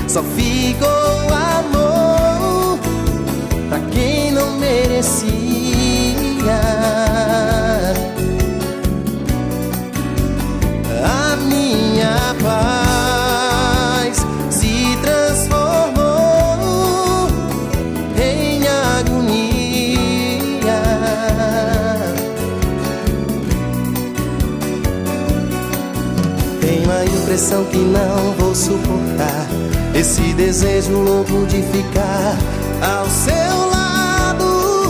Só ficou amor pra quem não merecia. A minha paz se transformou em agonia. Tenho a impressão que não vou suportar esse desejo louco de ficar ao seu lado.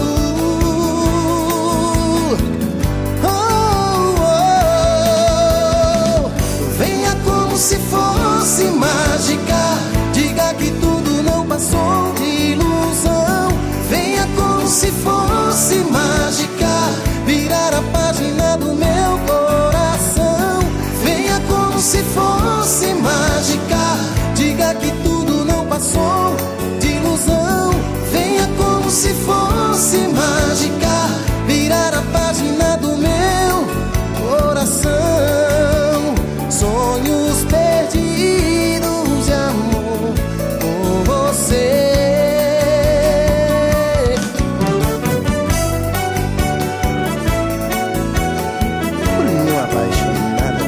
Oh, oh, oh. Venha como se fosse mágica, diga que tudo não passou de ilusão. Venha como se fosse mágica, virar a página do meu coração. Venha como se fosse mágica, diga que tudo não passou de ilusão. Venha como se fosse mágica, virar a página do meu coração. Sonhos perdidos de amor com você. Bruninho apaixonado.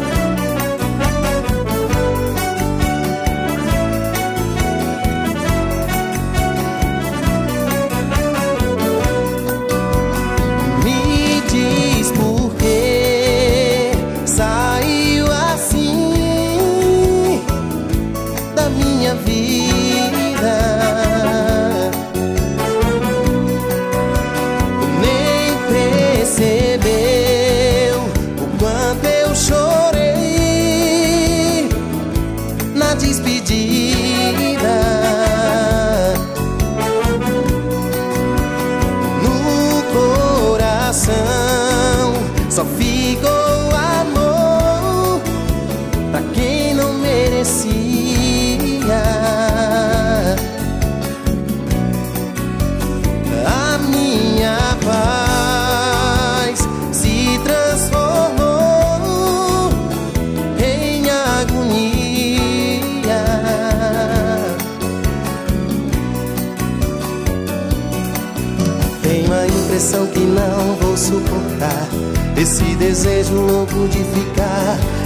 Minha vida nem percebeu o quanto eu chorei na despedida. No coração só ficou amor pra quem não merecia. A minha paz se transformou em agonia. Tenho a impressão que não vou suportar esse desejo louco de ficar